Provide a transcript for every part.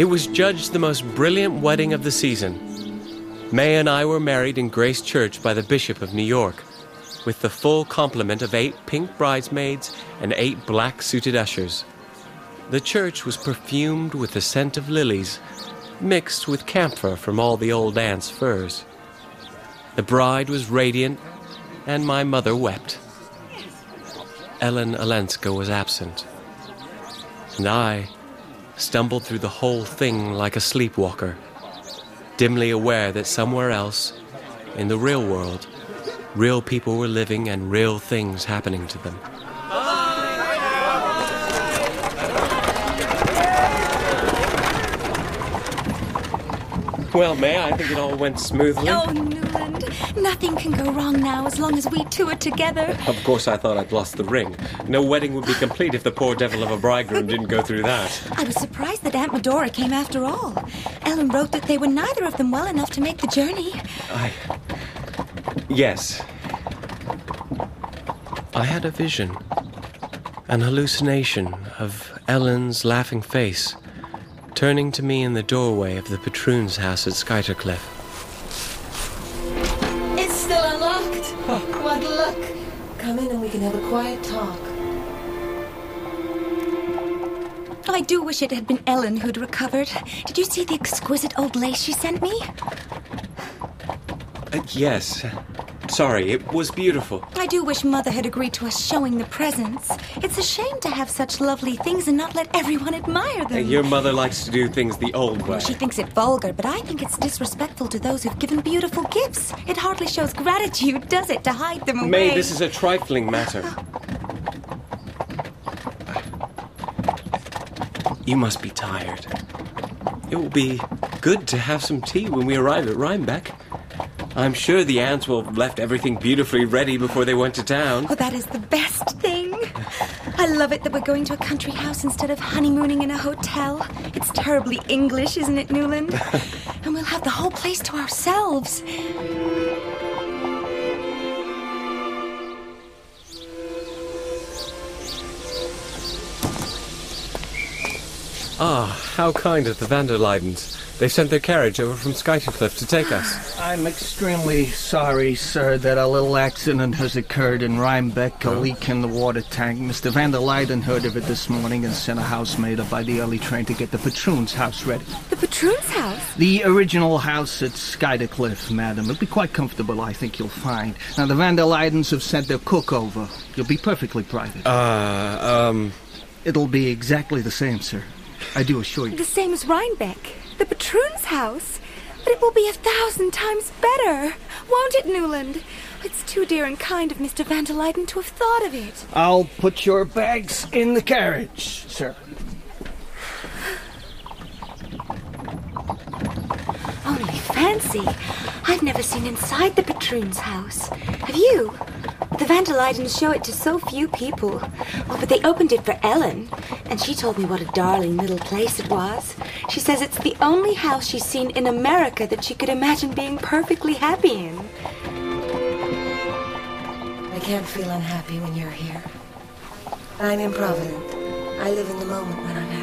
It was judged the most brilliant wedding of the season. May and I were married in Grace Church by the Bishop of New York, with the full complement of 8 pink bridesmaids and 8 black-suited ushers. The church was perfumed with the scent of lilies, mixed with camphor from all the old aunt's furs. The bride was radiant, and my mother wept. Ellen Olenska was absent, and I stumbled through the whole thing like a sleepwalker, dimly aware that somewhere else, in the real world, real people were living and real things happening to them. Well, May, I think it all went smoothly. Oh, Newland, nothing can go wrong now as long as we two are together. Of course, I thought I'd lost the ring. No wedding would be complete if the poor devil of a bridegroom didn't go through that. I was surprised that Aunt Medora came after all. Ellen wrote that they were neither of them well enough to make the journey. Yes. I had a vision, an hallucination of Ellen's laughing face, turning to me in the doorway of the patroon's house at Skytercliff. It's still unlocked. What luck. Come in and we can have a quiet talk. I do wish it had been Ellen who'd recovered. Did you see the exquisite old lace she sent me? Yes. Sorry, it was beautiful. I do wish Mother had agreed to us showing the presents. It's a shame to have such lovely things and not let everyone admire them. Your mother likes to do things the old way. She thinks it vulgar, but I think it's disrespectful to those who've given beautiful gifts. It hardly shows gratitude, does it, to hide them away? May, this is a trifling matter. You must be tired. It will be good to have some tea when we arrive at Rhinebeck. I'm sure the aunts will have left everything beautifully ready before they went to town. Oh, that is the best thing. I love it that we're going to a country house instead of honeymooning in a hotel. It's terribly English, isn't it, Newland? And we'll have the whole place to ourselves. How kind of the van der Leydens. They sent their carriage over from Skytercliff to take us. I'm extremely sorry, sir, that a little accident has occurred in Rhinebeck, a leak in the water tank. Mr. van der Leyden heard of it this morning and sent a housemaid up by the early train to get the patroon's house ready. The patroon's house? The original house at Skytercliff, madam. It'll be quite comfortable, I think you'll find. Now, the van der Leydens have sent their cook over. You'll be perfectly private. It'll be exactly the same, sir. I do assure you. The same as Rhinebeck. The patroon's house. But it will be 1,000 times better. Won't it, Newland? It's too dear and kind of Mr. van der Leyden to have thought of it. I'll put your bags in the carriage, sir. Only fancy. I've never seen inside the patroon's house. Have you? The van der Leydens show it to so few people. Oh, but they opened it for Ellen, and she told me what a darling little place it was. She says it's the only house she's seen in America that she could imagine being perfectly happy in. I can't feel unhappy when you're here. I'm improvident. I live in the moment when I'm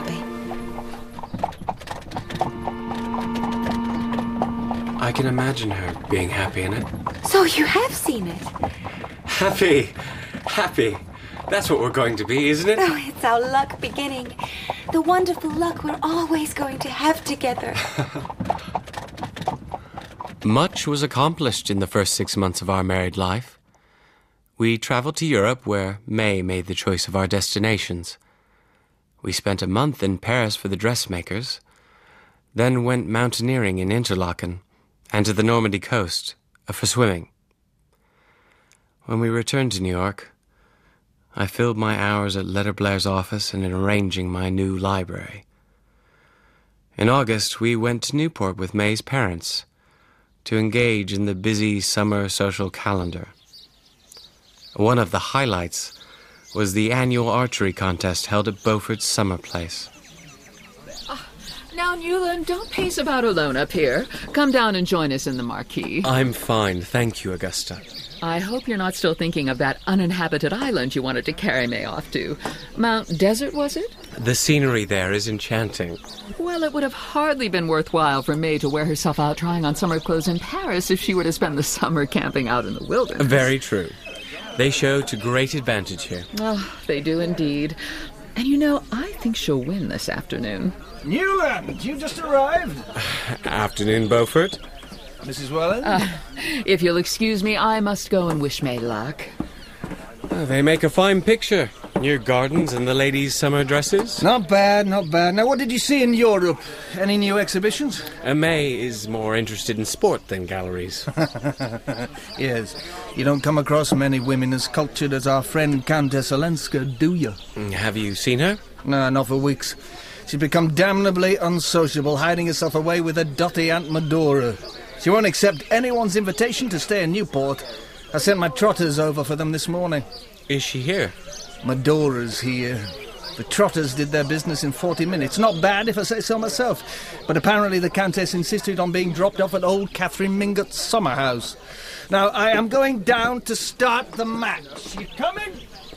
happy. I can imagine her being happy in it. So you have seen it? Happy. That's what we're going to be, isn't it? Oh, it's our luck beginning. The wonderful luck we're always going to have together. Much was accomplished in the first 6 months of our married life. We traveled to Europe, where May made the choice of our destinations. We spent a month in Paris for the dressmakers, then went mountaineering in Interlaken and to the Normandy coast for swimming. When we returned to New York, I filled my hours at Letter Blair's office and in arranging my new library. In August, we went to Newport with May's parents to engage in the busy summer social calendar. One of the highlights was the annual archery contest held at Beaufort's summer place. Now, Newland, don't pace about alone up here. Come down and join us in the marquee. I'm fine, thank you, Augusta. I hope you're not still thinking of that uninhabited island you wanted to carry May off to. Mount Desert, was it? The scenery there is enchanting. Well, it would have hardly been worthwhile for May to wear herself out trying on summer clothes in Paris if she were to spend the summer camping out in the wilderness. Very true. They show to great advantage here. Oh, they do indeed. And you know, I think she'll win this afternoon. Newland, you just arrived. Afternoon, Beaufort. Mrs. Welland? If you'll excuse me, I must go and wish May luck. They make a fine picture. Your gardens and the ladies' summer dresses. Not bad, not bad. Now, what did you see in Europe? Any new exhibitions? May is more interested in sport than galleries. Yes. You don't come across many women as cultured as our friend Countess Olenska, do you? Have you seen her? No, not for weeks. She's become damnably unsociable, hiding herself away with her dotty Aunt Medora. She won't accept anyone's invitation to stay in Newport. I sent my trotters over for them this morning. Is she here? Medora's here. The trotters did their business in 40 minutes. Not bad, if I say so myself. But apparently the Countess insisted on being dropped off at old Catherine Mingott's summer house. Now, I am going down to start the match. You coming?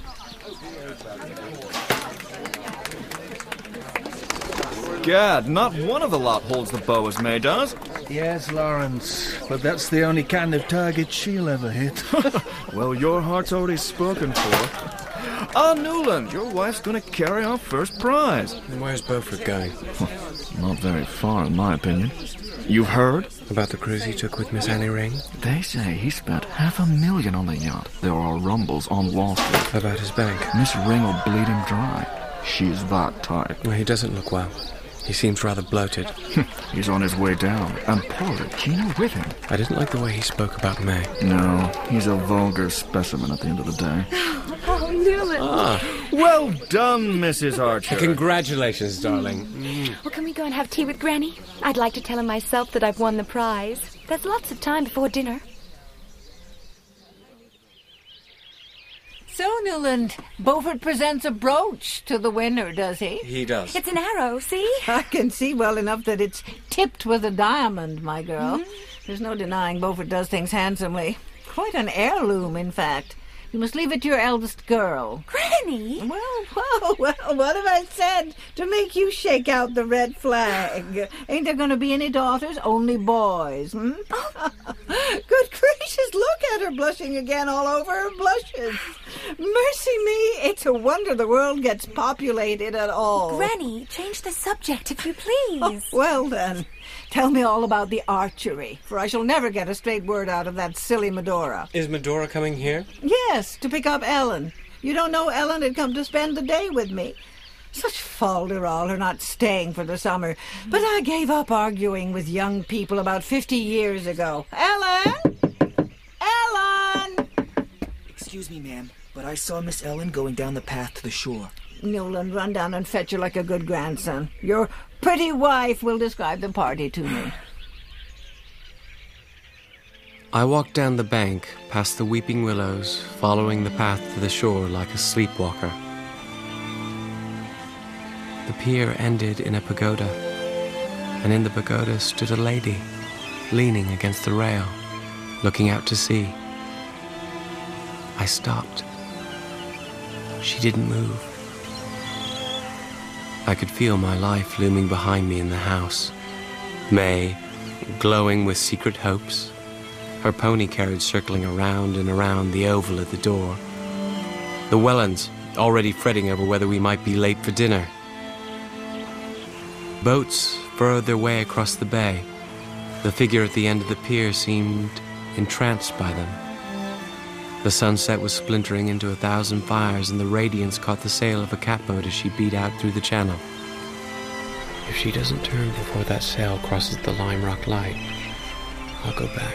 Gad, not one of the lot holds the bow as May does. Yes, Lawrence, but that's the only kind of target she'll ever hit. Well, your heart's already spoken for. Ah, Newland, your wife's going to carry off first prize. Where's Beaufort going? Not very far, in my opinion. You've heard? About the cruise he took with Miss Annie Ring? They say he spent $500,000 on the yacht. There are rumbles on Wall Street. About his bank? Miss Ring will bleed him dry. She's that type. Well, he doesn't look well. He seems rather bloated. He's on his way down, and Portokino with him. I didn't like the way he spoke about May. No, he's a vulgar specimen at the end of the day. Oh, Newland. Well done, Mrs. Archer. Congratulations, darling. Well, can we go and have tea with Granny? I'd like to tell him myself that I've won the prize. There's lots of time before dinner. So, Newland, Beaufort presents a brooch to the winner, does he? He does. It's an arrow, see? I can see well enough that it's tipped with a diamond, my girl. There's no denying Beaufort does things handsomely. Quite an heirloom, in fact. You must leave it to your eldest girl. Granny! Well, what have I said to make you shake out the red flag? Ain't there going to be any daughters? Only boys, Good gracious, look at her blushing again all over her blushes. Mercy me, it's a wonder the world gets populated at all. Granny, change the subject, if you please. Oh, well, then, tell me all about the archery, for I shall never get a straight word out of that silly Medora. Is Medora coming here? Yes, to pick up Ellen. You don't know Ellen had come to spend the day with me. Such falderall, her not staying for the summer. But I gave up arguing with young people about 50 years ago. Ellen! Ellen! Excuse me, ma'am, but I saw Miss Ellen going down the path to the shore. Newland, run down and fetch her like a good grandson. Your pretty wife will describe the party to me. I walked down the bank, past the weeping willows, following the path to the shore like a sleepwalker. The pier ended in a pagoda, and in the pagoda stood a lady, leaning against the rail, looking out to sea. I stopped. She didn't move. I could feel my life looming behind me in the house. May, glowing with secret hopes, her pony carriage circling around and around the oval at the door. The Wellands, already fretting over whether we might be late for dinner. Boats furrowed their way across the bay. The figure at the end of the pier seemed entranced by them. The sunset was splintering into 1,000 fires, and the radiance caught the sail of a catboat as she beat out through the channel. If she doesn't turn before that sail crosses the Lime Rock light, I'll go back.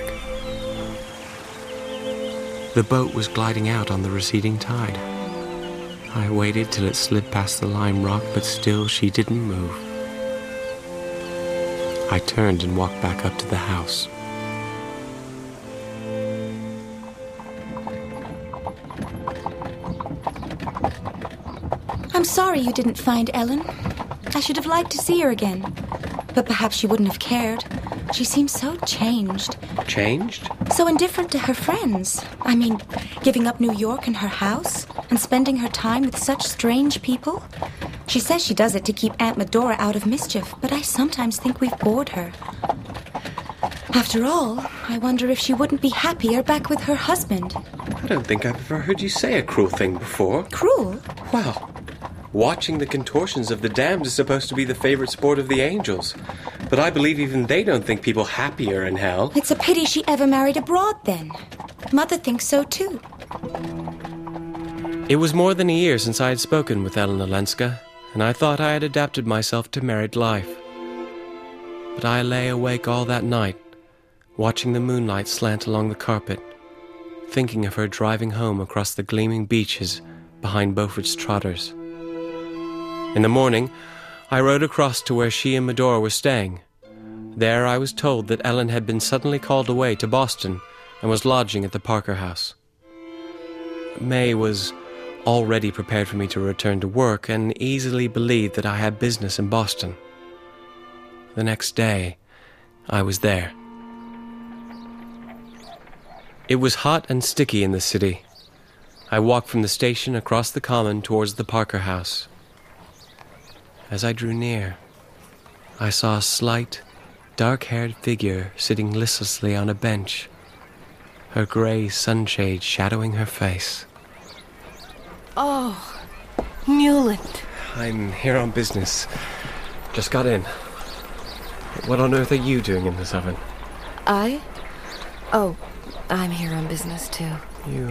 The boat was gliding out on the receding tide. I waited till it slid past the Lime Rock, but still she didn't move. I turned and walked back up to the house. I'm sorry you didn't find Ellen. I should have liked to see her again. But perhaps she wouldn't have cared. She seems so changed. Changed? So indifferent to her friends. I mean, giving up New York and her house, and spending her time with such strange people. She says she does it to keep Aunt Medora out of mischief, but I sometimes think we've bored her. After all, I wonder if she wouldn't be happier back with her husband. I don't think I've ever heard you say a cruel thing before. Cruel? Well, watching the contortions of the damned is supposed to be the favorite sport of the angels. But I believe even they don't think people happier in hell. It's a pity she ever married abroad, then. Mother thinks so, too. It was more than a year since I had spoken with Ellen Olenska, and I thought I had adapted myself to married life. But I lay awake all that night, watching the moonlight slant along the carpet, thinking of her driving home across the gleaming beaches behind Beaufort's Trotters. In the morning, I rode across to where she and Medora were staying. There I was told that Ellen had been suddenly called away to Boston and was lodging at the Parker House. May was already prepared for me to return to work and easily believed that I had business in Boston. The next day, I was there. It was hot and sticky in the city. I walked from the station across the common towards the Parker House. As I drew near, I saw a slight, dark-haired figure sitting listlessly on a bench, her grey sunshade shadowing her face. Oh, Newland. I'm here on business. Just got in. What on earth are you doing in this oven? I? Oh, I'm here on business, too. You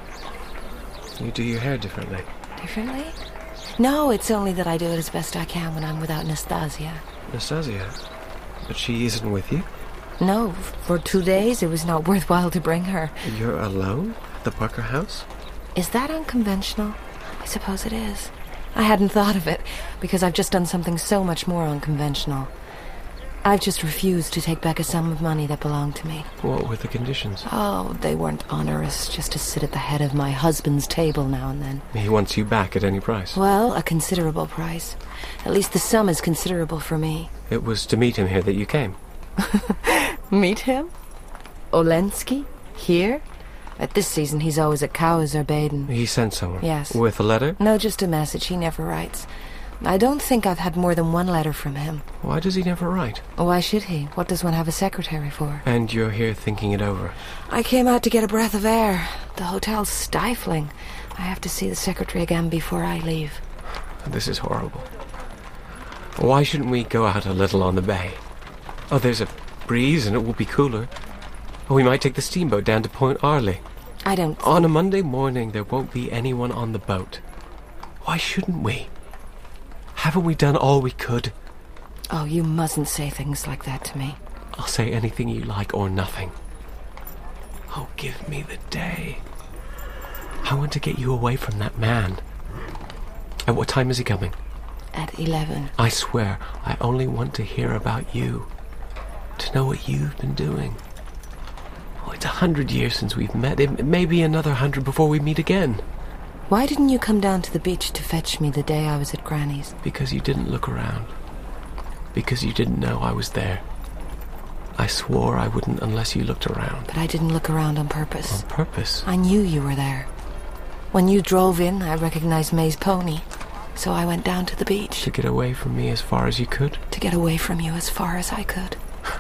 do your hair differently. Differently? No, it's only that I do it as best I can when I'm without Nastasia. Nastasia? But she isn't with you? No, for 2 days it was not worthwhile to bring her. You're alone at the Parker House? Is that unconventional? I suppose it is. I hadn't thought of it, because I've just done something so much more unconventional. I've just refused to take back a sum of money that belonged to me. What were the conditions? Oh, they weren't onerous, just to sit at the head of my husband's table now and then. He wants you back at any price? Well, a considerable price. At least the sum is considerable for me. It was to meet him here that you came. Meet him? Olenski? Here? At this season, he's always at Cowes or Baden. He sent someone? Yes. With a letter? No, just a message. He never writes. I don't think I've had more than one letter from him. Why does he never write? Why should he? What does one have a secretary for? And you're here thinking it over? I came out to get a breath of air. The hotel's stifling. I have to see the secretary again before I leave. This is horrible. Why shouldn't we go out a little on the bay? Oh, there's a breeze and it will be cooler. Or we might take the steamboat down to Point Arley. I don't... On a Monday morning, there won't be anyone on the boat. Why shouldn't we? Haven't we done all we could? Oh, you mustn't say things like that to me. I'll say anything you like or nothing. Oh, give me the day. I want to get you away from that man. At what time is he coming? At 11. I swear, I only want to hear about you. To know what you've been doing. Oh, it's 100 years since we've met. It may be another 100 before we meet again. Why didn't you come down to the beach to fetch me the day I was at Granny's? Because you didn't look around. Because you didn't know I was there. I swore I wouldn't unless you looked around. But I didn't look around on purpose. On purpose? I knew you were there. When you drove in, I recognized May's pony. So I went down to the beach. To get away from me as far as you could? To get away from you as far as I could.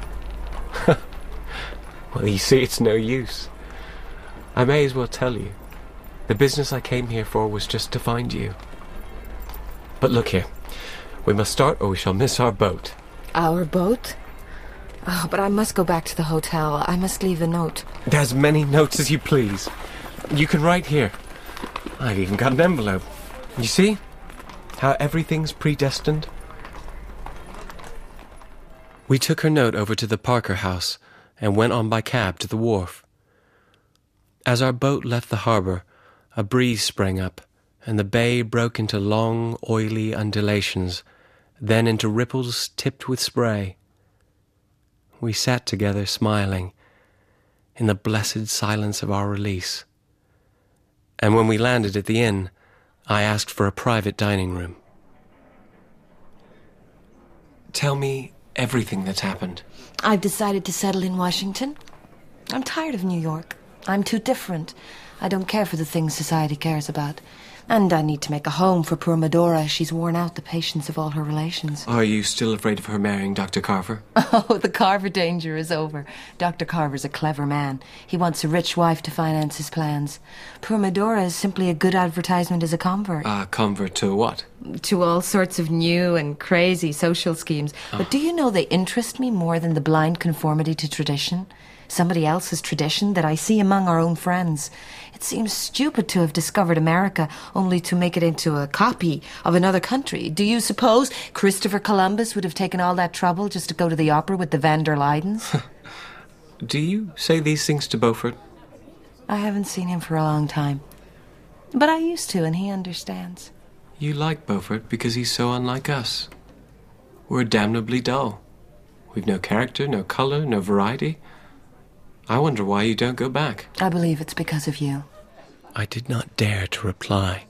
Well, you see, it's no use. I may as well tell you. The business I came here for was just to find you. But look here. We must start or we shall miss our boat. Our boat? Oh, but I must go back to the hotel. I must leave a note. As many notes as you please. You can write here. I've even got an envelope. You see? How everything's predestined. We took her note over to the Parker House and went on by cab to the wharf. As our boat left the harbor, a breeze sprang up, and the bay broke into long, oily undulations, then into ripples tipped with spray. We sat together smiling, in the blessed silence of our release. And when we landed at the inn, I asked for a private dining room. Tell me everything that's happened. I've decided to settle in Washington. I'm tired of New York. I'm too different. I don't care for the things society cares about. And I need to make a home for poor Medora. She's worn out the patience of all her relations. Are you still afraid of her marrying Dr. Carver? Oh, the Carver danger is over. Dr. Carver's a clever man. He wants a rich wife to finance his plans. Poor Medora is simply a good advertisement as a convert. A convert to what? To all sorts of new and crazy social schemes. But do you know they interest me more than the blind conformity to tradition? Somebody else's tradition that I see among our own friends. It seems stupid to have discovered America only to make it into a copy of another country. Do you suppose Christopher Columbus would have taken all that trouble just to go to the opera with the Van der Luydens? Do you say these things to Beaufort? I haven't seen him for a long time. But I used to, and he understands. You like Beaufort because he's so unlike us. We're damnably dull. We've no character, no color, no variety. I wonder why you don't go back. I believe it's because of you. I did not dare to reply.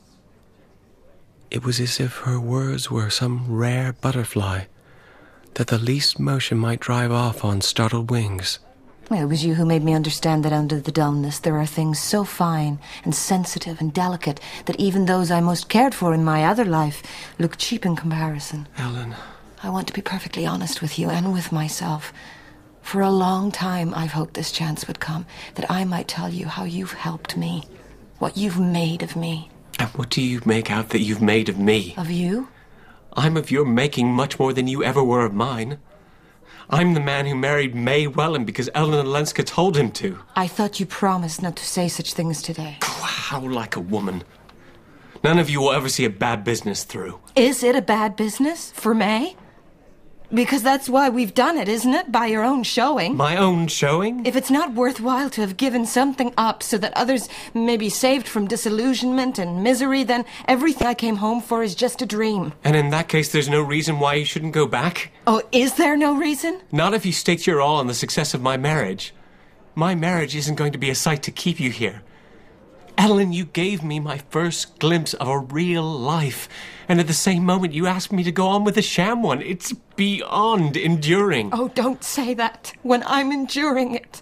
It was as if her words were some rare butterfly that the least motion might drive off on startled wings. It was you who made me understand that under the dullness there are things so fine and sensitive and delicate that even those I most cared for in my other life look cheap in comparison. Ellen. I want to be perfectly honest with you and with myself. For a long time I've hoped this chance would come, that I might tell you how you've helped me, what you've made of me. And what do you make out that you've made of me? Of you? I'm of your making much more than you ever were of mine. I'm the man who married May Welland because Ellen Olenska told him to. I thought you promised not to say such things today. How like a woman. None of you will ever see a bad business through. Is it a bad business for May? Because that's why we've done it, isn't it? By your own showing. My own showing? If it's not worthwhile to have given something up so that others may be saved from disillusionment and misery, then everything I came home for is just a dream. And in that case, there's no reason why you shouldn't go back? Oh, is there no reason? Not if you stake your all on the success of my marriage. My marriage isn't going to be a sight to keep you here. Ellen, you gave me my first glimpse of a real life. And at the same moment, you asked me to go on with a sham one. It's beyond enduring. Oh, don't say that when I'm enduring it.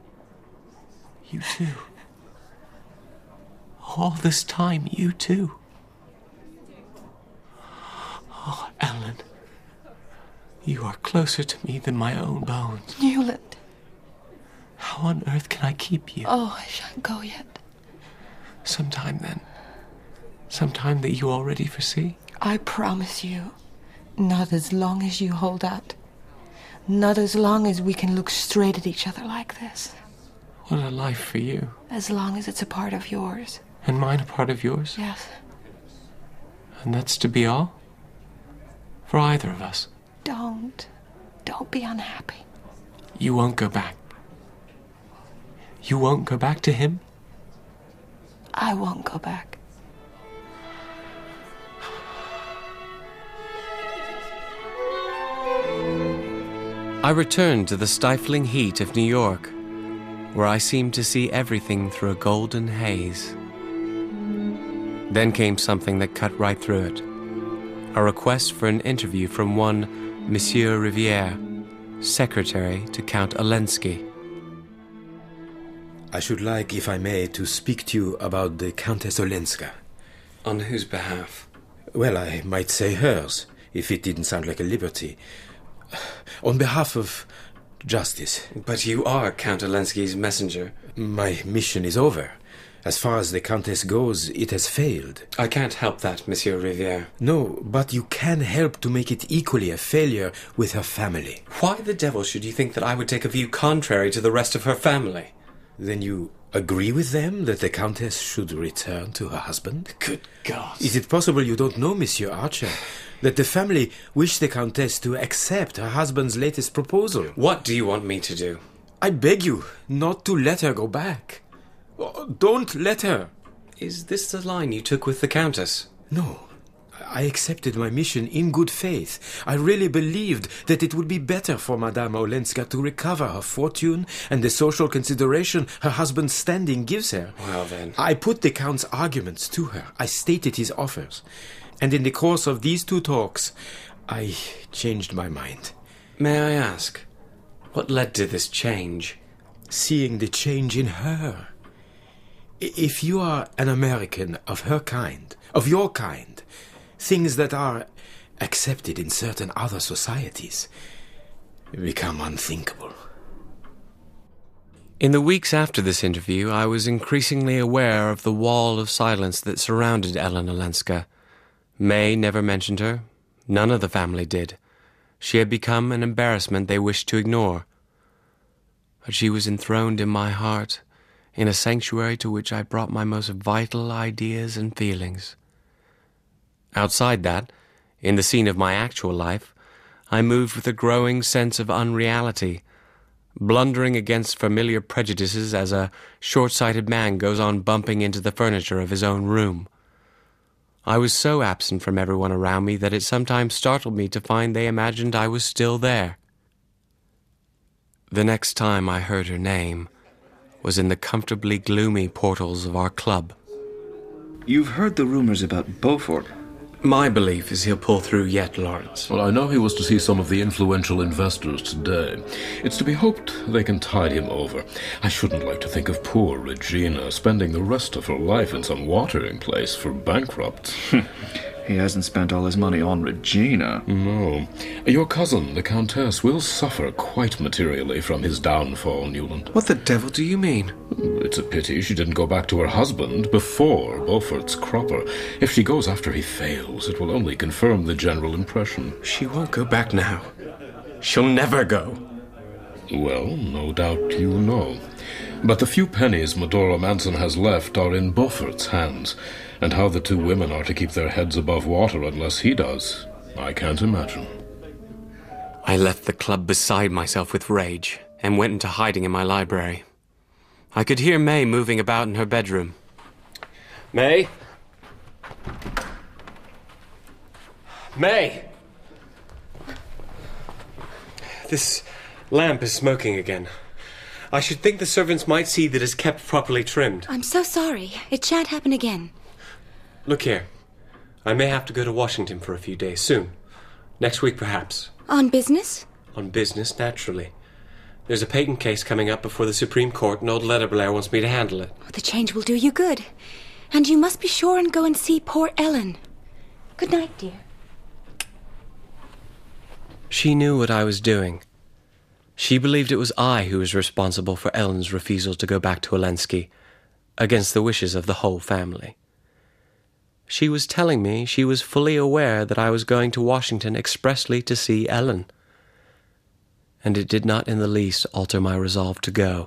You too. All this time, you too. Oh, Ellen. You are closer to me than my own bones. Newland. How on earth can I keep you? Oh, I shan't go yet. Sometime then. Sometime that you already foresee? I promise you, not as long as you hold out. Not as long as we can look straight at each other like this. What a life for you. As long as it's a part of yours. And mine a part of yours? Yes. And that's to be all? For either of us? Don't be unhappy. You won't go back? You won't go back to him? I won't go back. I returned to the stifling heat of New York, where I seemed to see everything through a golden haze. Then came something that cut right through it. A request for an interview from one Monsieur Rivière, secretary to Count Olenski. I should like, if I may, to speak to you about the Countess Olenska. On whose behalf? Well, I might say hers, if it didn't sound like a liberty. On behalf of justice. But you are Count Olenski's messenger. My mission is over. As far as the Countess goes, it has failed. I can't help that, Monsieur Rivière. No, but you can help to make it equally a failure with her family. Why the devil should you think that I would take a view contrary to the rest of her family? Then you agree with them that the Countess should return to her husband? Good God. Is it possible you don't know, Monsieur Archer, that the family wish the Countess to accept her husband's latest proposal? What do you want me to do? I beg you not to let her go back. Oh, don't let her. Is this the line you took with the Countess? No. I accepted my mission in good faith. I really believed that it would be better for Madame Olenska to recover her fortune and the social consideration her husband's standing gives her. Well, then. I put the Count's arguments to her. I stated his offers. And in the course of these 2 talks, I changed my mind. May I ask, what led to this change? Seeing the change in her. If you are an American of her kind, of your kind, things that are accepted in certain other societies become unthinkable. In the weeks after this interview, I was increasingly aware of the wall of silence that surrounded Ellen Olenska. May never mentioned her. None of the family did. She had become an embarrassment they wished to ignore. But she was enthroned in my heart, in a sanctuary to which I brought my most vital ideas and feelings. Outside that, in the scene of my actual life, I moved with a growing sense of unreality, blundering against familiar prejudices as a short-sighted man goes on bumping into the furniture of his own room. I was so absent from everyone around me that it sometimes startled me to find they imagined I was still there. The next time I heard her name was in the comfortably gloomy portals of our club. You've heard the rumors about Beaufort. My belief is he'll pull through yet, Lawrence. Well, I know he was to see some of the influential investors today. It's to be hoped they can tide him over. I shouldn't like to think of poor Regina spending the rest of her life in some watering place for bankrupts. He hasn't spent all his money on Regina. No. Your cousin, the Countess, will suffer quite materially from his downfall, Newland. What the devil do you mean? It's a pity she didn't go back to her husband before Beaufort's cropper. If she goes after he fails, it will only confirm the general impression. She won't go back now. She'll never go. Well, no doubt you know. But the few pennies Medora Manson has left are in Beaufort's hands. And how the two women are to keep their heads above water unless he does, I can't imagine. I left the club beside myself with rage and went into hiding in my library. I could hear May moving about in her bedroom. May? May! This lamp is smoking again. I should think the servants might see that it's kept properly trimmed. I'm so sorry. It shan't happen again. Look here. I may have to go to Washington for a few days soon. Next week, perhaps. On business? On business, naturally. There's a patent case coming up before the Supreme Court, and old Letterblair wants me to handle it. Oh, the change will do you good. And you must be sure and go and see poor Ellen. Good night, dear. She knew what I was doing. She believed it was I who was responsible for Ellen's refusal to go back to Olenski, against the wishes of the whole family. She was telling me she was fully aware that I was going to Washington expressly to see Ellen. And it did not in the least alter my resolve to go.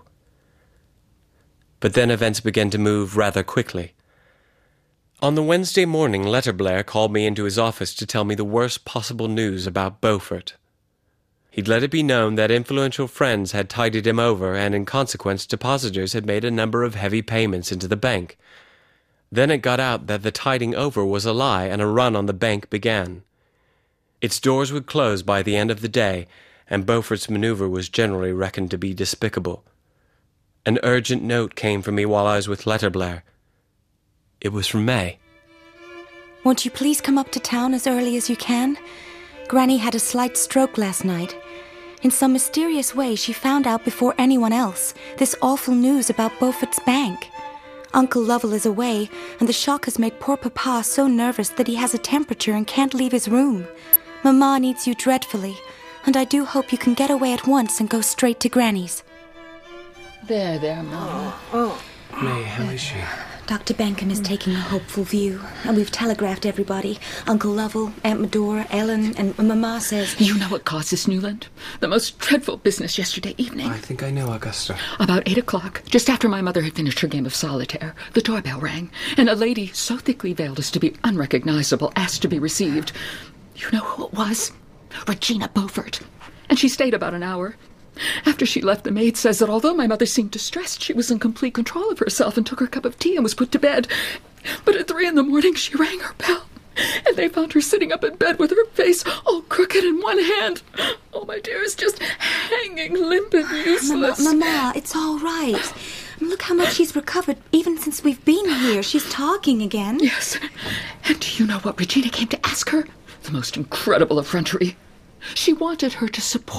But then events began to move rather quickly. On the Wednesday morning, Letterblair called me into his office to tell me the worst possible news about Beaufort. He'd let it be known that influential friends had tided him over, and in consequence depositors had made a number of heavy payments into the bank. Then it got out that the tiding over was a lie, and a run on the bank began. Its doors would close by the end of the day, and Beaufort's maneuver was generally reckoned to be despicable. An urgent note came for me while I was with Letterblair. It was from May. Won't you please come up to town as early as you can? Granny had a slight stroke last night. In some mysterious way, she found out before anyone else this awful news about Beaufort's bank. Uncle Lovell is away, and the shock has made poor Papa so nervous that he has a temperature and can't leave his room. Mamma needs you dreadfully, and I do hope you can get away at once and go straight to Granny's. There, Mama. May, how is she? Dr. Bankham is taking a hopeful view, and we've telegraphed everybody. Uncle Lovell, Aunt Medora, Ellen, and Mamma says... You know what caused this, Newland? The most dreadful business yesterday evening. I think I know, Augusta. About 8 o'clock, just after my mother had finished her game of solitaire, the doorbell rang, and a lady so thickly veiled as to be unrecognizable asked to be received. You know who it was? Regina Beaufort. And she stayed about an hour. After she left, the maid says that although my mother seemed distressed, she was in complete control of herself and took her cup of tea and was put to bed. But at 3 a.m, she rang her bell, and they found her sitting up in bed with her face all crooked in one hand. Oh, my dearest, just hanging limp and useless. Mama, it's all right. Look how much she's recovered, even since we've been here. She's talking again. Yes. And do you know what Regina came to ask her? The most incredible effrontery. She wanted her to support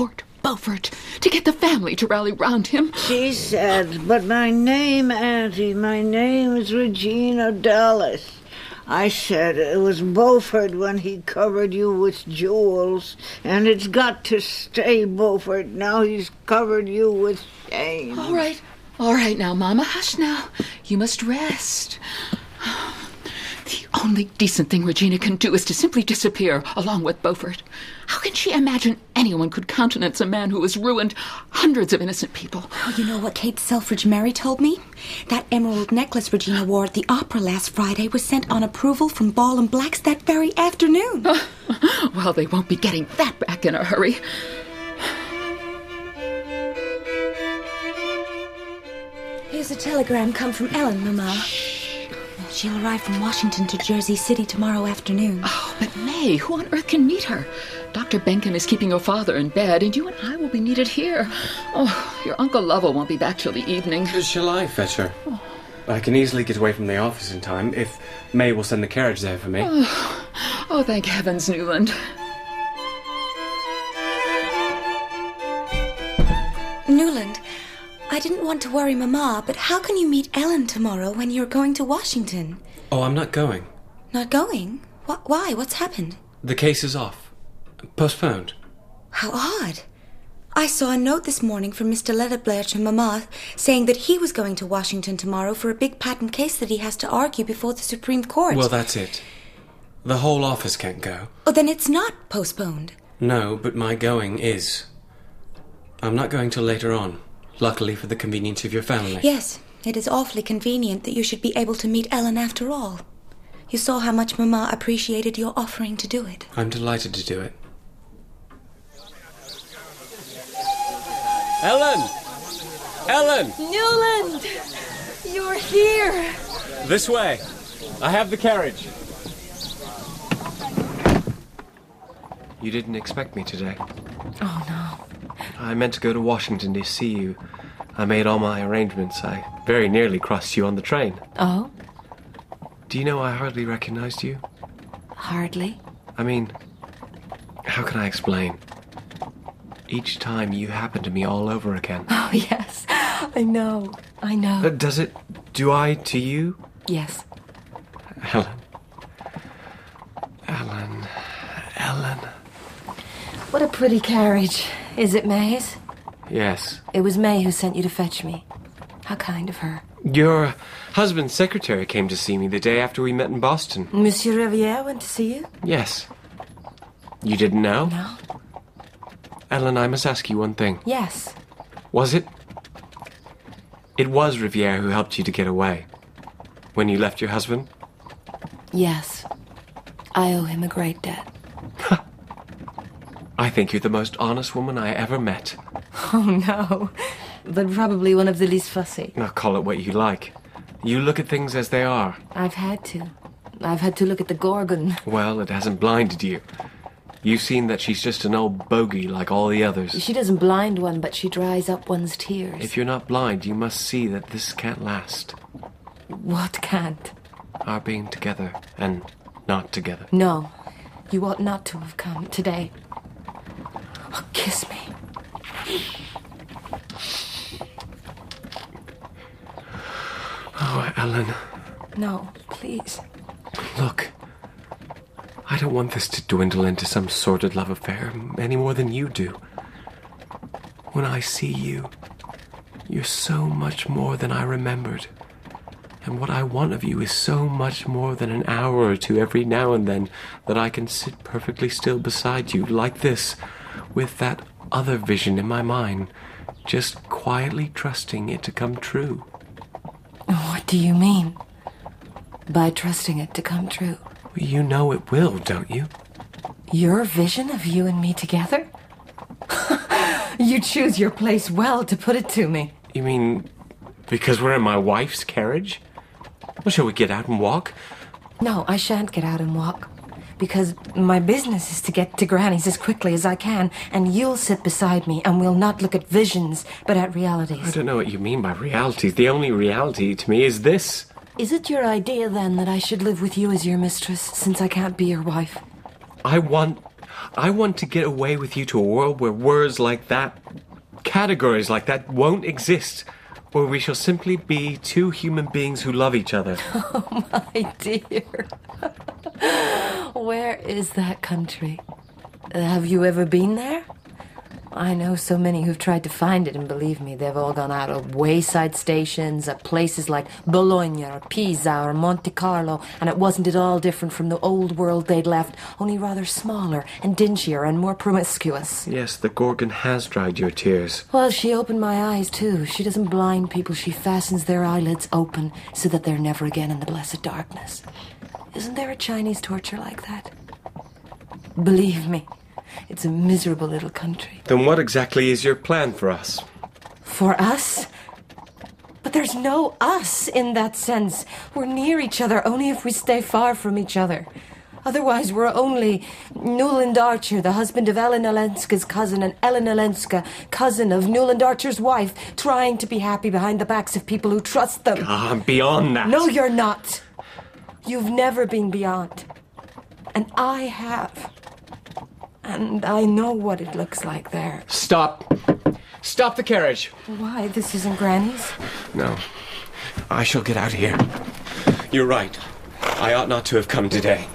Beaufort to get the family to rally round him. She said, but my name, Auntie, my name is Regina Dallas. I said it was Beaufort when he covered you with jewels, and it's got to stay Beaufort. Now he's covered you with shame. All right now, Mama, hush now. You must rest. The only decent thing Regina can do is to simply disappear along with Beaufort. How can she imagine anyone could countenance a man who has ruined hundreds of innocent people? Oh, you know what Kate Selfridge Mary told me? That emerald necklace Regina wore at the opera last Friday was sent on approval from Ball and Black's that very afternoon. Well, they won't be getting that back in a hurry. Here's a telegram come from Ellen, Mama. She'll arrive from Washington to Jersey City tomorrow afternoon. Oh, but May, who on earth can meet her? Dr. Benken is keeping your father in bed, and you and I will be needed here. Oh, your Uncle Lovell won't be back till the evening. Shall I fetch her? Oh. I can easily get away from the office in time if May will send the carriage there for me. Oh, thank heavens, Newland. Newland, I didn't want to worry Mama, but how can you meet Ellen tomorrow when you're going to Washington? Oh, I'm not going. Not going? Why? What's happened? The case is off. Postponed. How odd. I saw a note this morning from Mr. Letterblair to Mama saying that he was going to Washington tomorrow for a big patent case that he has to argue before the Supreme Court. Well, that's it. The whole office can't go. Oh, then it's not postponed. No, but my going is. I'm not going till later on. Luckily for the convenience of your family. Yes, it is awfully convenient that you should be able to meet Ellen after all. You saw how much Mama appreciated your offering to do it. I'm delighted to do it. Ellen! Ellen! Newland! You're here! This way. I have the carriage. You didn't expect me today. Oh, no. I meant to go to Washington to see you. I made all my arrangements. I very nearly crossed you on the train. Oh? Do you know I hardly recognized you? Hardly? I mean, how can I explain? Each time you happen to me all over again. Oh, yes. I know. Does it? Do I to you? Yes. Ellen. What a pretty carriage. Is it May's? Yes. It was May who sent you to fetch me. How kind of her. Your husband's secretary came to see me the day after we met in Boston. Monsieur Rivière went to see you? Yes. You didn't know? No. Ellen, I must ask you one thing. Yes. Was it? It was Rivière who helped you to get away. When you left your husband? Yes. I owe him a great debt. I think you're the most honest woman I ever met. Oh, no. But probably one of the least fussy. Now, call it what you like. You look at things as they are. I've had to. I've had to look at the Gorgon. Well, it hasn't blinded you. You've seen that she's just an old bogey like all the others. She doesn't blind one, but she dries up one's tears. If you're not blind, you must see that this can't last. What can't? Our being together and not together. No. You ought not to have come today. Oh, kiss me. Oh, Ellen. No, please. Look. I don't want this to dwindle into some sordid love affair any more than you do. When I see you, you're so much more than I remembered. And what I want of you is so much more than an hour or two every now and then that I can sit perfectly still beside you like this, with that other vision in my mind, just quietly trusting it to come true. What do you mean by trusting it to come true? You know it will, don't you? Your vision of you and me together? You choose your place well to put it to me. You mean because we're in my wife's carriage? Well, shall we get out and walk? No, I shan't get out and walk. Because my business is to get to Granny's as quickly as I can, and you'll sit beside me, and we'll not look at visions, but at realities. I don't know what you mean by realities. The only reality to me is this. Is it your idea, then, that I should live with you as your mistress, since I can't be your wife? I want I want to get away with you to a world where words like that, categories like that, won't exist. Where we shall simply be two human beings who love each other. Oh, my dear. Where is that country? Have you ever been there? I know so many who've tried to find it, and believe me, they've all gone out of wayside stations at places like Bologna or Pisa or Monte Carlo, and it wasn't at all different from the old world they'd left, only rather smaller and dingier and more promiscuous. Yes, the Gorgon has dried your tears. Well, she opened my eyes, too. She doesn't blind people. She fastens their eyelids open so that they're never again in the blessed darkness. Isn't there a Chinese torture like that? Believe me, it's a miserable little country. Then what exactly is your plan for us? For us? But there's no us in that sense. We're near each other only if we stay far from each other. Otherwise, we're only Newland Archer, the husband of Ellen Olenska's cousin, and Ellen Olenska, cousin of Newland Archer's wife, trying to be happy behind the backs of people who trust them. I'm beyond that. No, you're not. You've never been beyond. And I have. And I know what it looks like there. Stop. Stop the carriage. Why? This isn't Granny's? No. I shall get out of here. You're right. I ought not to have come today.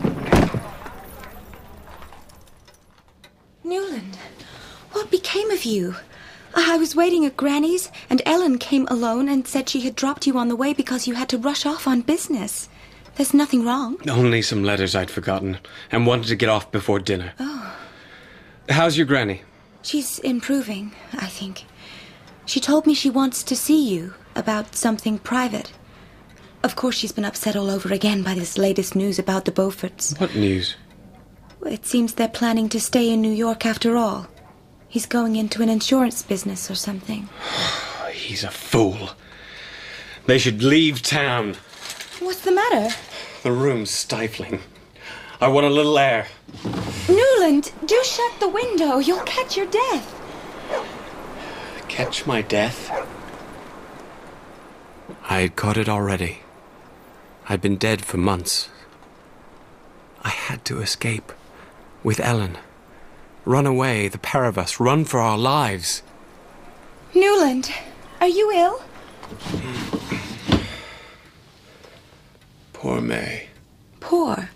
Newland, what became of you? I was waiting at Granny's, and Ellen came alone and said she had dropped you on the way because you had to rush off on business. There's nothing wrong. Only some letters I'd forgotten and wanted to get off before dinner. Oh. How's your granny? She's improving, I think. She told me she wants to see you about something private. Of course, she's been upset all over again by this latest news about the Beauforts. What news? It seems they're planning to stay in New York after all. He's going into an insurance business or something. He's a fool. They should leave town. What's the matter? The room's stifling. I want a little air. Newland, do shut the window. You'll catch your death. Catch my death? I had caught it already. I'd been dead for months. I had to escape. With Ellen. Run away, the pair of us. Run for our lives. Newland, are you ill? Poor May. Poor?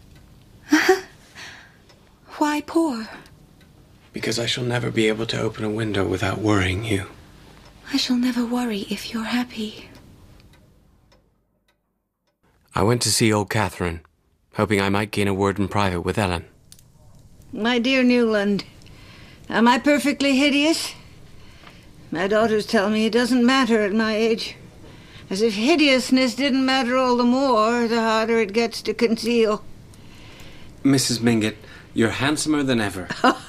Why poor? Because I shall never be able to open a window without worrying you. I shall never worry if you're happy. I went to see old Catherine, hoping I might gain a word in private with Ellen. My dear Newland, am I perfectly hideous? My daughters tell me it doesn't matter at my age. As if hideousness didn't matter all the more, the harder it gets to conceal. Mrs. Mingott, you're handsomer than ever.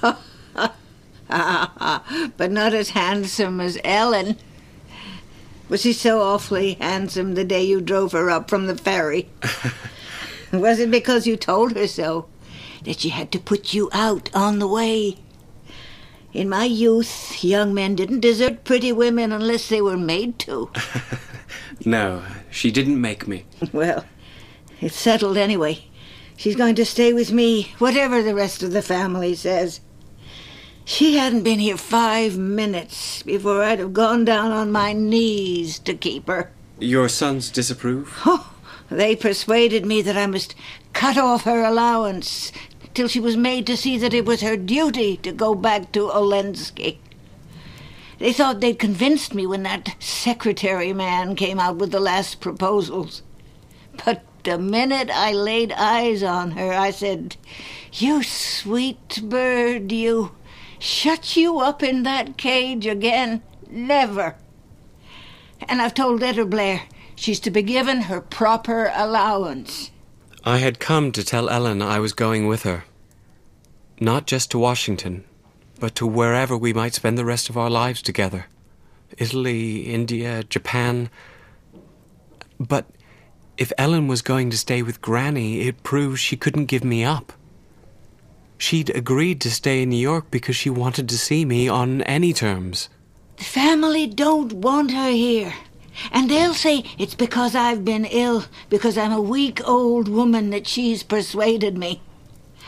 But not as handsome as Ellen. Was she so awfully handsome the day you drove her up from the ferry? Was it because you told her so that she had to put you out on the way? In my youth, young men didn't desert pretty women unless they were made to. No, she didn't make me. Well, it's settled anyway. She's going to stay with me, whatever the rest of the family says. She hadn't been here 5 minutes before I'd have gone down on my knees to keep her. Your sons disapprove? Oh, they persuaded me that I must cut off her allowance till she was made to see that it was her duty to go back to Olensky. They thought they'd convinced me when that secretary man came out with the last proposals. But the minute I laid eyes on her, I said, "You sweet bird, you. Shut you up in that cage again? Never." And I've told Etta Blair she's to be given her proper allowance. I had come to tell Ellen I was going with her. Not just to Washington, but to wherever we might spend the rest of our lives together. Italy, India, Japan. But if Ellen was going to stay with Granny, it proves she couldn't give me up. She'd agreed to stay in New York because she wanted to see me on any terms. The family don't want her here. And they'll say it's because I've been ill, because I'm a weak old woman that she's persuaded me.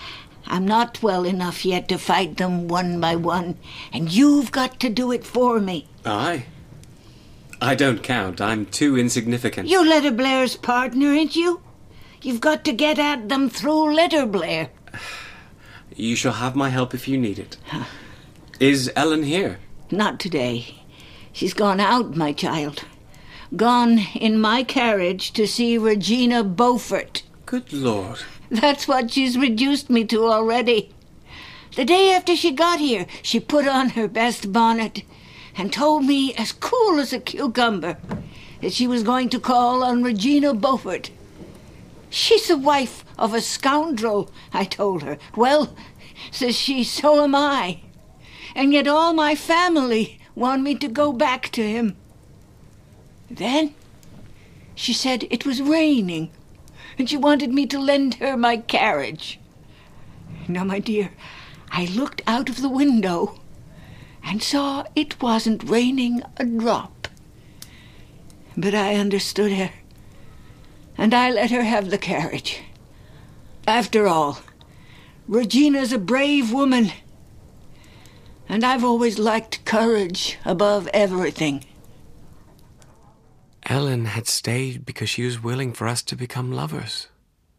I'm not well enough yet to fight them one by one, and you've got to do it for me. I don't count. I'm too insignificant. You're Letter Blair's partner, ain't you? You've got to get at them through Letter Blair. You shall have my help if you need it. Is Ellen here? Not today. She's gone out, my child. Gone in my carriage to see Regina Beaufort. Good Lord. That's what she's reduced me to already. The day after she got here, she put on her best bonnet and told me, as cool as a cucumber, that she was going to call on Regina Beaufort. She's the wife of a scoundrel, I told her. Well, says she, so am I. And yet all my family want me to go back to him. Then she said it was raining, and she wanted me to lend her my carriage. Now, my dear, I looked out of the window and saw it wasn't raining a drop. But I understood her, and I let her have the carriage. After all, Regina's a brave woman, and I've always liked courage above everything. Ellen had stayed because she was willing for us to become lovers.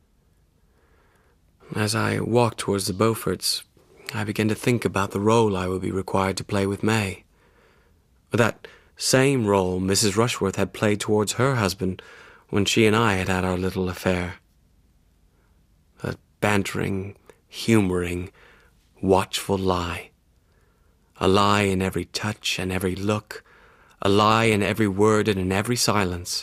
As I walked towards the Beauforts, I began to think about the role I would be required to play with May. That same role Mrs. Rushworth had played towards her husband when she and I had had our little affair. A bantering, humoring, watchful lie. A lie in every touch and every look, a lie in every word and in every silence.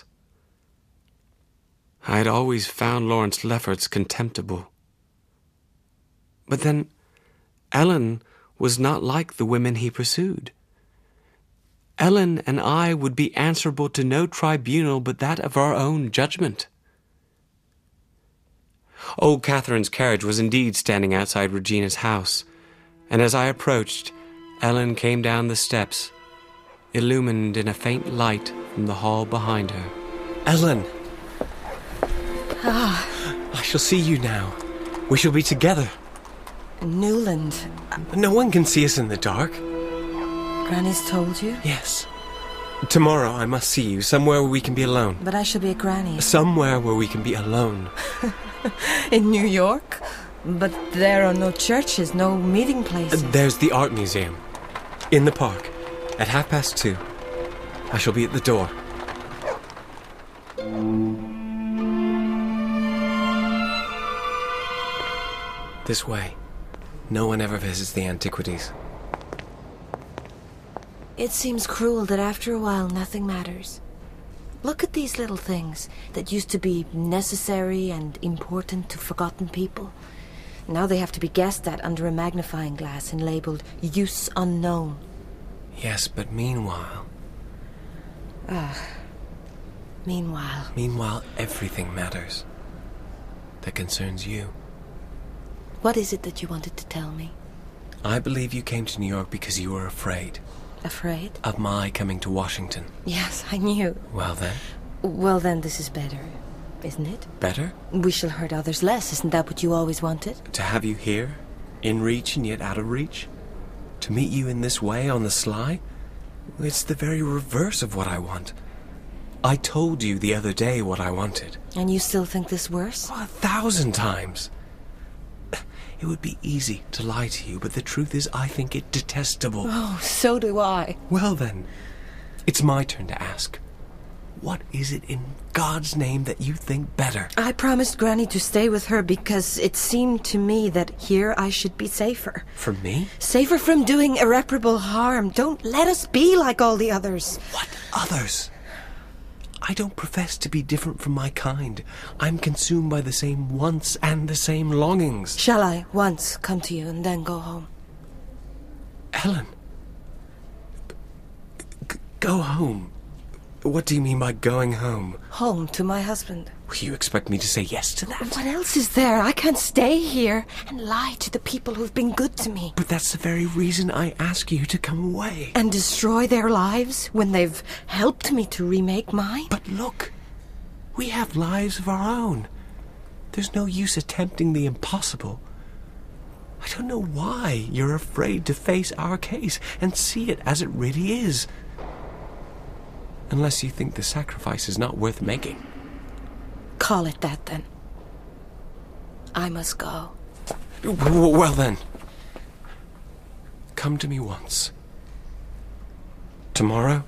I had always found Lawrence Lefferts contemptible. But then, Ellen was not like the women he pursued. Ellen and I would be answerable to no tribunal but that of our own judgment. Old Catherine's carriage was indeed standing outside Regina's house, and as I approached, Ellen came down the steps, illumined in a faint light from the hall behind her. Ellen! I shall see you now. We shall be together. Newland. No one can see us in the dark. Granny's told you? Yes. Tomorrow I must see you, somewhere where we can be alone. But I shall be at Granny's. Somewhere where we can be alone. In New York? But there are no churches, no meeting places. There's the art museum. In the park. At 2:30. I shall be at the door. This way. No one ever visits the antiquities. It seems cruel that after a while nothing matters. Look at these little things that used to be necessary and important to forgotten people. Now they have to be guessed at under a magnifying glass and labeled use unknown. Yes, but meanwhile... Meanwhile... Meanwhile, everything matters. That concerns you. What is it that you wanted to tell me? I believe you came to New York because you were afraid. Afraid? Of my coming to Washington. Yes, I knew. Well then? Well then, this is better, isn't it? Better? We shall hurt others less, isn't that what you always wanted? To have you here, in reach and yet out of reach? To meet you in this way, on the sly? It's the very reverse of what I want. I told you the other day what I wanted. And you still think this worse? 1,000 times. It would be easy to lie to you, but the truth is I think it detestable. Oh, so do I. Well then, it's my turn to ask. What is it in God's name that you think better? I promised Granny to stay with her because it seemed to me that here I should be safer. From me? Safer from doing irreparable harm. Don't let us be like all the others. What others? I don't profess to be different from my kind. I'm consumed by the same wants and the same longings. Shall I once come to you and then go home? Ellen. Go home. What do you mean by going home? Home to my husband. You expect me to say yes to that? What else is there? I can't stay here and lie to the people who've been good to me. But that's the very reason I ask you to come away. And destroy their lives when they've helped me to remake mine? But look, we have lives of our own. There's no use attempting the impossible. I don't know why you're afraid to face our case and see it as it really is. Unless you think the sacrifice is not worth making. Call it that, then. I must go. Well then, come to me once. Tomorrow?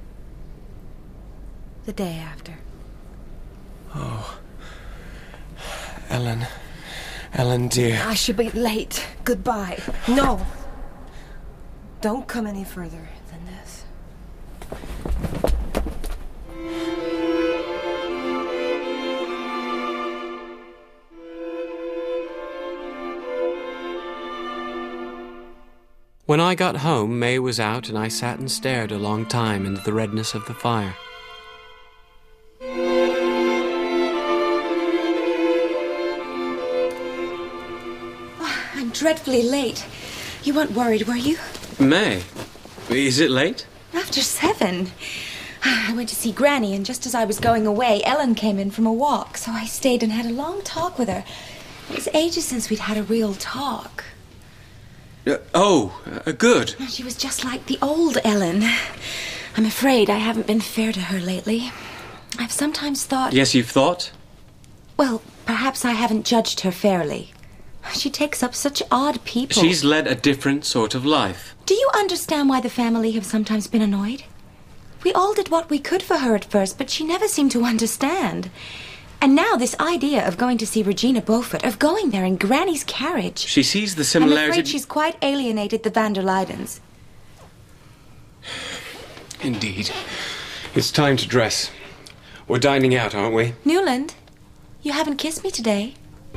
The day after. Oh, Ellen, dear. I should be late. Goodbye. No. Don't come any further than this. When I got home, May was out, and I sat and stared a long time into the redness of the fire. I'm dreadfully late. You weren't worried, were you? May, is it late? After 7. I went to see Granny, and just as I was going away, Ellen came in from a walk, so I stayed and had a long talk with her. It was ages since we'd had a real talk. Good. She was just like the old Ellen. I'm afraid I haven't been fair to her lately. I've sometimes thought... Yes, you've thought? Well, perhaps I haven't judged her fairly. She takes up such odd people. She's led a different sort of life. Do you understand why the family have sometimes been annoyed? We all did what we could for her at first, but she never seemed to understand. And now this idea of going to see Regina Beaufort, of going there in Granny's carriage... She sees the similarity... I'm afraid she's quite alienated the van der Leydens. Indeed. It's time to dress. We're dining out, aren't we? Newland, you haven't kissed me today.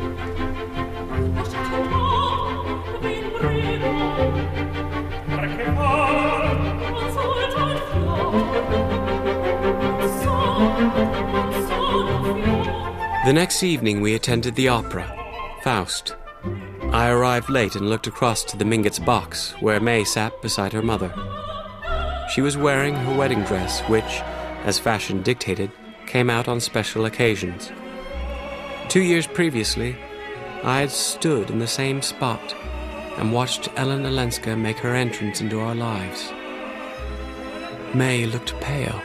The next evening we attended the opera, Faust. I arrived late and looked across to the Mingott's box, where May sat beside her mother. She was wearing her wedding dress, which, as fashion dictated, came out on special occasions. 2 years previously, I had stood in the same spot and watched Ellen Olenska make her entrance into our lives. May looked pale.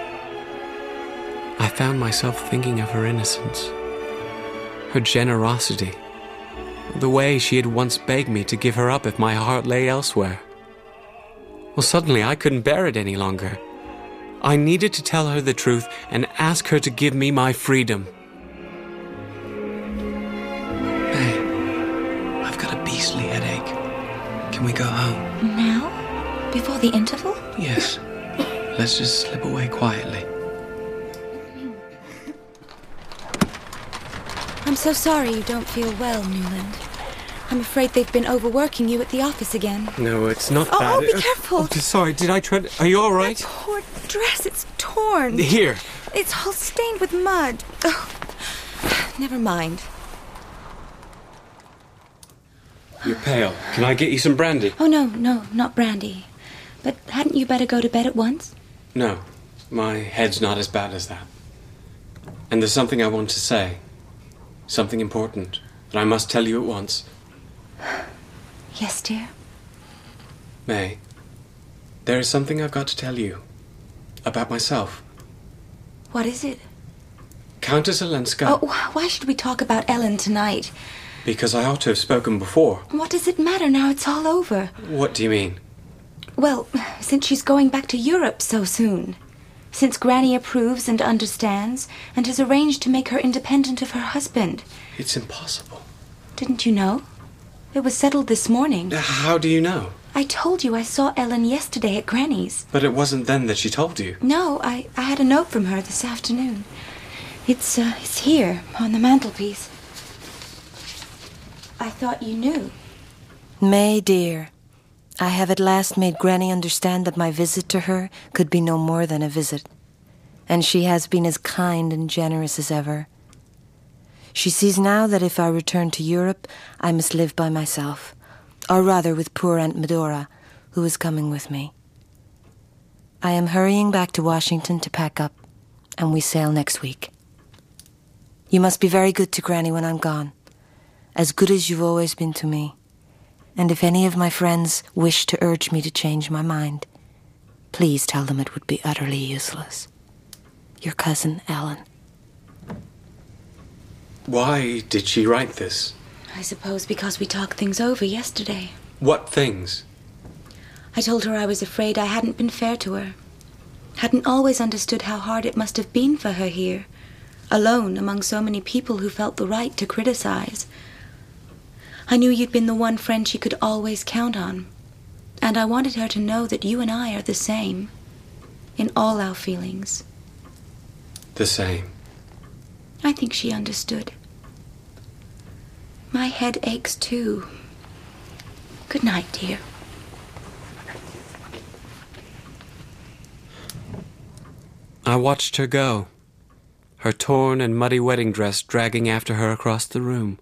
I found myself thinking of her innocence, her generosity, the way she had once begged me to give her up if my heart lay elsewhere. Well, suddenly I couldn't bear it any longer. I needed to tell her the truth and ask her to give me my freedom. Hey, I've got a beastly headache. Can we go home? Now? Before the interval? Yes. Let's just slip away quietly. I'm so sorry you don't feel well, Newland. I'm afraid they've been overworking you at the office again. No, it's not Oh, bad. be careful. Sorry, did I try to... Are you all right? That poor dress, it's torn. Here. It's all stained with mud. Oh, never mind. You're pale. Can I get you some brandy? Oh, no, not brandy. But hadn't you better go to bed at once? No, my head's not as bad as that. And there's something I want to say. Something important that I must tell you at once. Yes, dear? May, there is something I've got to tell you. About myself. What is it? Countess Olenska... Oh, why should we talk about Ellen tonight? Because I ought to have spoken before. What does it matter now it's all over? What do you mean? Well, since she's going back to Europe so soon. Since Granny approves and understands and has arranged to make her independent of her husband. It's impossible. Didn't you know? It was settled this morning. How do you know? I told you I saw Ellen yesterday at Granny's. But it wasn't then that she told you. No, I had a note from her this afternoon. It's here, on the mantelpiece. I thought you knew. May, dear, I have at last made Granny understand that my visit to her could be no more than a visit. And she has been as kind and generous as ever. She sees now that if I return to Europe, I must live by myself. Or rather with poor Aunt Medora, who is coming with me. I am hurrying back to Washington to pack up, and we sail next week. You must be very good to Granny when I'm gone. As good as you've always been to me. And if any of my friends wish to urge me to change my mind, please tell them it would be utterly useless. Your cousin, Ellen. Why did she write this? I suppose because we talked things over yesterday. What things? I told her I was afraid I hadn't been fair to her. Hadn't always understood how hard it must have been for her here, alone among so many people who felt the right to criticize. I knew you'd been the one friend she could always count on, and I wanted her to know that you and I are the same in all our feelings. The same. I think she understood. My head aches too. Good night, dear. I watched her go, her torn and muddy wedding dress dragging after her across the room.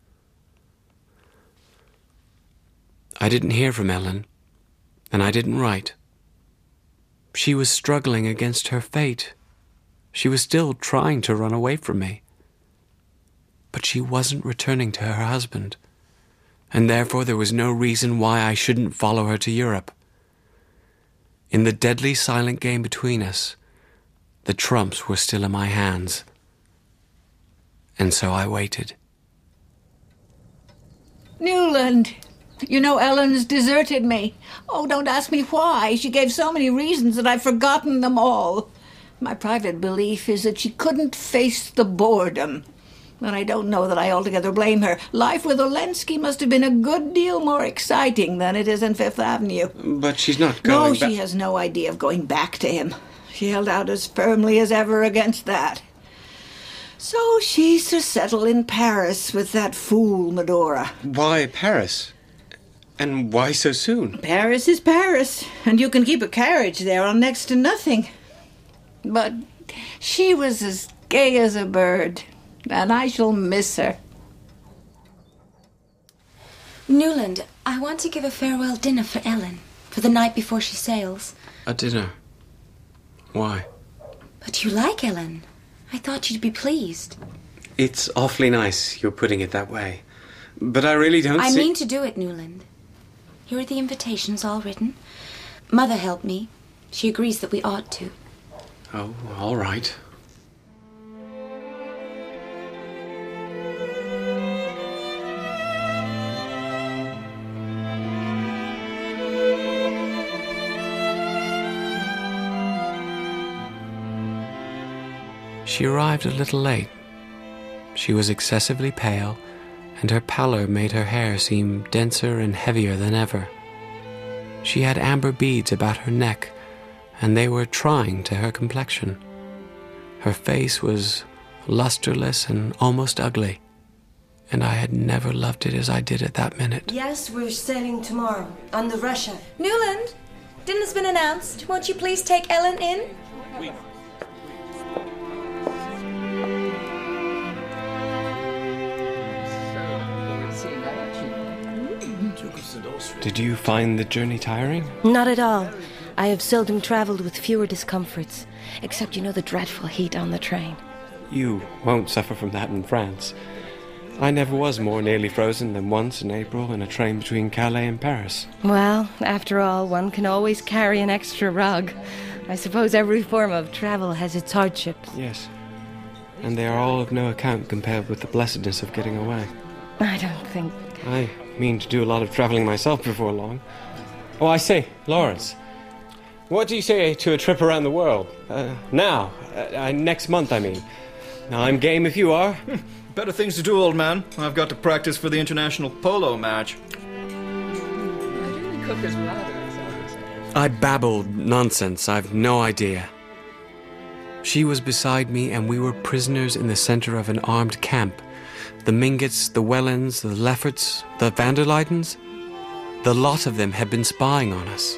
I didn't hear from Ellen, and I didn't write. She was struggling against her fate. She was still trying to run away from me. But she wasn't returning to her husband, and therefore there was no reason why I shouldn't follow her to Europe. In the deadly silent game between us, the trumps were still in my hands. And so I waited. Newland, you know Ellen's deserted me. Oh, don't ask me why. She gave so many reasons that I've forgotten them all. My private belief is that she couldn't face the boredom. But I don't know that I altogether blame her. Life with Olenski must have been a good deal more exciting than it is in Fifth Avenue. But she's not going back. No, she has no idea of going back to him. She held out as firmly as ever against that. So she's to settle in Paris with that fool, Medora. Why Paris? And why so soon? Paris is Paris, and you can keep a carriage there on next to nothing. But she was as gay as a bird, and I shall miss her. Newland, I want to give a farewell dinner for Ellen, for the night before she sails. A dinner? Why? But you like Ellen. I thought you'd be pleased. It's awfully nice you're putting it that way. But I really don't I mean to do it, Newland. Here are the invitations all written. Mother helped me. She agrees that we ought to. Oh, all right. She arrived a little late. She was excessively pale, and her pallor made her hair seem denser and heavier than ever. She had amber beads about her neck, and they were trying to her complexion. Her face was lusterless and almost ugly, and I had never loved it as I did at that minute. Yes, we're sailing tomorrow on the Russia. Newland, dinner's been announced. Won't you please take Ellen in? Did you find the journey tiring? Not at all. I have seldom traveled with fewer discomforts, except, the dreadful heat on the train. You won't suffer from that in France. I never was more nearly frozen than once in April in a train between Calais and Paris. Well, after all, one can always carry an extra rug. I suppose every form of travel has its hardships. Yes. And they are all of no account compared with the blessedness of getting away. I don't think... I mean to do a lot of traveling myself before long. Oh, I say, Lawrence, what do you say to a trip around the world? Next month, I mean. Now, I'm game if you are. Better things to do, old man. I've got to practice for the international polo match. I babbled nonsense. I've no idea. She was beside me, and we were prisoners in the center of an armed camp. The Mingotts, the Wellens, the Lefferts, the van der Luydens, the lot of them had been spying on us.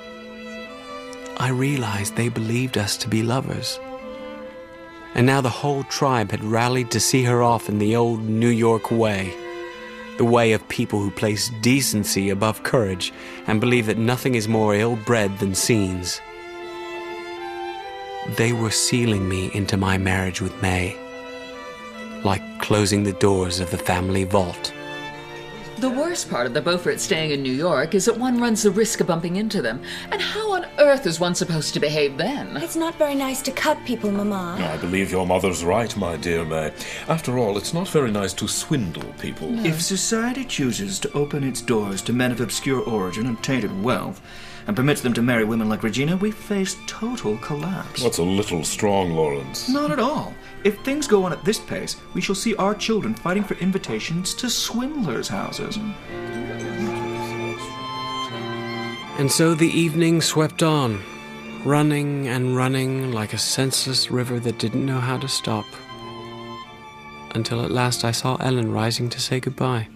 I realized they believed us to be lovers. And now the whole tribe had rallied to see her off in the old New York way. The way of people who place decency above courage and believe that nothing is more ill-bred than scenes. They were sealing me into my marriage with May, like closing the doors of the family vault. The worst part of the Beaufort staying in New York is that one runs the risk of bumping into them. And how on earth is one supposed to behave then? It's not very nice to cut people, Mama. I believe your mother's right, my dear May. After all, it's not very nice to swindle people. No. If society chooses to open its doors to men of obscure origin and tainted wealth, and permits them to marry women like Regina, we face total collapse. That's a little strong, Lawrence. Not at all. If things go on at this pace, we shall see our children fighting for invitations to swindlers' houses. And so the evening swept on, running and running like a senseless river that didn't know how to stop. Until at last I saw Ellen rising to say goodbye.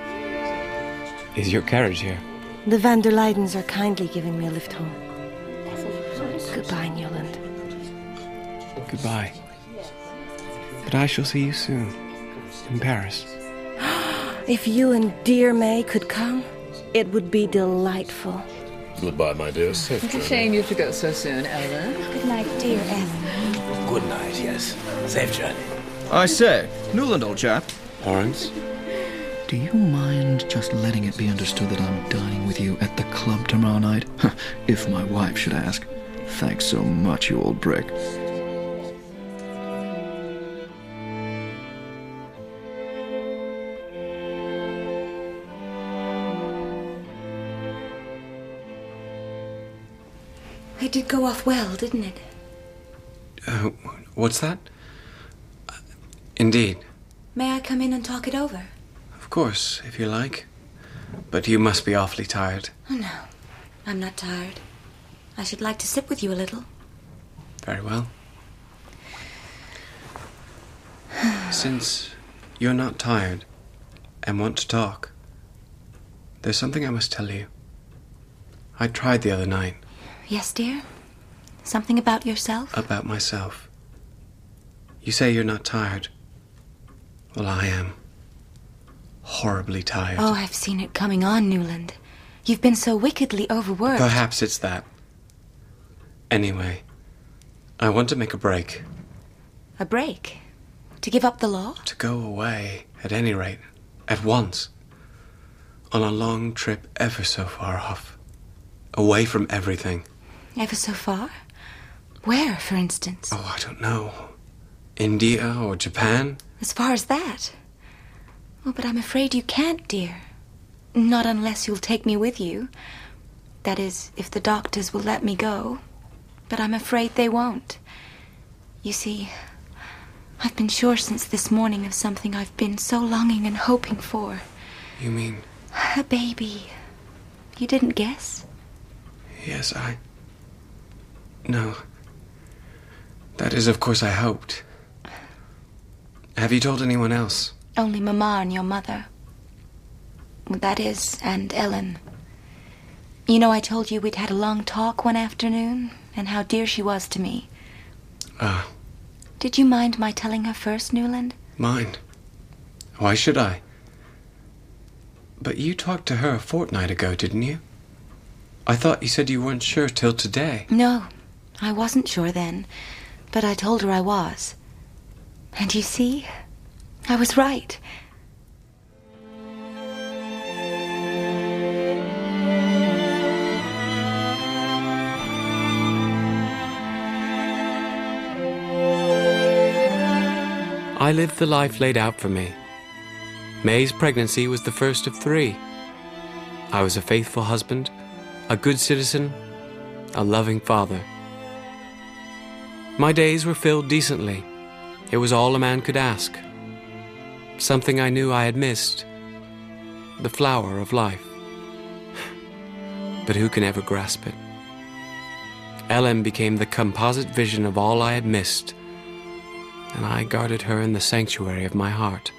Is your carriage here? The van der Leydens are kindly giving me a lift home. Goodbye, Newland. Goodbye. But I shall see you soon, in Paris. If you and dear May could come, it would be delightful. Goodbye, my dear. Safe It's a journey. shame you have to go so soon, Ellen. Good night, dear Ellen. Good night, yes. Safe journey. I say, Newland, old chap. Lawrence? Do you mind just letting it be understood that I'm dining with you at the club tomorrow night? If my wife should ask. Thanks so much, you old brick. It did go off well, didn't it? What's that? Indeed. May I come in and talk it over? Of course, if you like. But you must be awfully tired. Oh, no. I'm not tired. I should like to sit with you a little. Very well. Since you're not tired and want to talk, there's something I must tell you. I tried the other night. Yes, dear? Something about yourself? About myself. You say you're not tired. Well, I am. Horribly tired. Oh, I've seen it coming on, Newland. You've been so wickedly overworked. Perhaps it's that. Anyway, I want to make a break. A break? To give up the law? To go away, at any rate, at once. On a long trip ever so far off. Away from everything. Ever so far? Where, for instance? Oh, I don't know. India or Japan? As far as that? Oh, but I'm afraid you can't, dear. Not unless you'll take me with you. That is, if the doctors will let me go. But I'm afraid they won't. You see, I've been sure since this morning of something I've been so longing and hoping for. You mean? A baby. You didn't guess? Yes, No. That is, of course, I hoped. Have you told anyone else? Only Mama and your mother. That is, and Ellen. You know, I told you we'd had a long talk one afternoon, and how dear she was to me. Did you mind my telling her first, Newland? Mind? Why should I? But you talked to her a fortnight ago, didn't you? I thought you said you weren't sure till today. No, I wasn't sure then, but I told her I was. And you see, I was right. I lived the life laid out for me. May's pregnancy was the first of 3. I was a faithful husband, a good citizen, a loving father. My days were filled decently. It was all a man could ask. Something I knew I had missed. The flower of life. But who can ever grasp it? Ellen became the composite vision of all I had missed, and I guarded her in the sanctuary of my heart.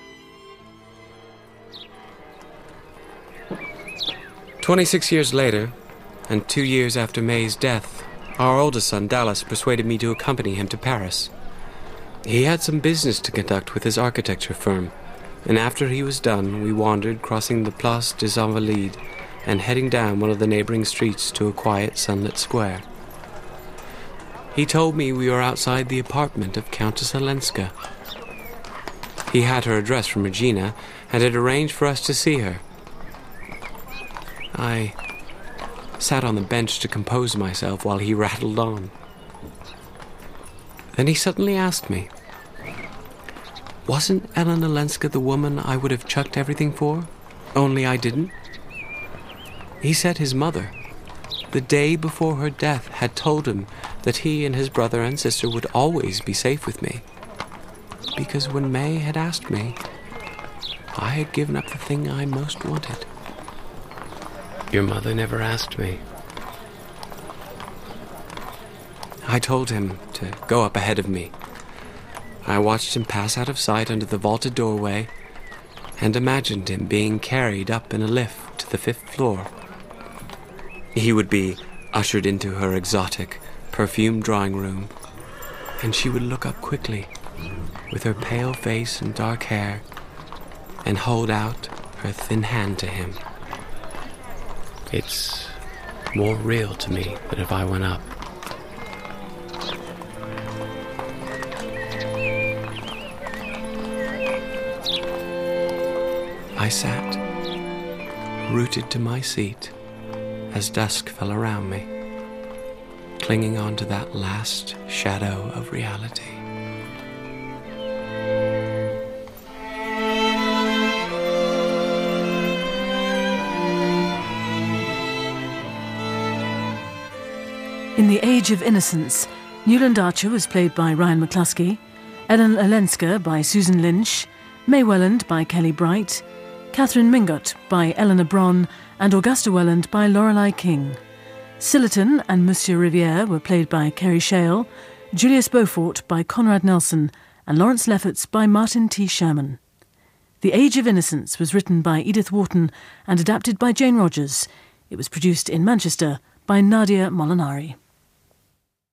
26 years later, and 2 years after May's death, our oldest son, Dallas, persuaded me to accompany him to Paris. He had some business to conduct with his architecture firm, and after he was done, we wandered, crossing the Place des Invalides and heading down one of the neighboring streets to a quiet, sunlit square. He told me we were outside the apartment of Countess Olenska. He had her address from Regina and had arranged for us to see her. I sat on the bench to compose myself while he rattled on. Then he suddenly asked me, wasn't Ellen Olenska the woman I would have chucked everything for, only I didn't? He said his mother, the day before her death, had told him that he and his brother and sister would always be safe with me. Because when May had asked me, I had given up the thing I most wanted. Your mother never asked me. I told him to go up ahead of me. I watched him pass out of sight under the vaulted doorway and imagined him being carried up in a lift to the 5th floor. He would be ushered into her exotic, perfumed drawing room, and she would look up quickly with her pale face and dark hair and hold out her thin hand to him. It's more real to me than if I went up. I sat, rooted to my seat, as dusk fell around me, clinging on to that last shadow of reality. In The Age of Innocence, Newland Archer was played by Ryan McCluskey, Ellen Olenska by Susan Lynch, May Welland by Kelly Bright, Catherine Mingot by Eleanor Bron, and Augusta Welland by Lorelei King. Sillerton and Monsieur Riviere were played by Kerry Shale, Julius Beaufort by Conrad Nelson, and Lawrence Lefferts by Martin T. Sherman. The Age of Innocence was written by Edith Wharton and adapted by Jane Rogers. It was produced in Manchester by Nadia Molinari.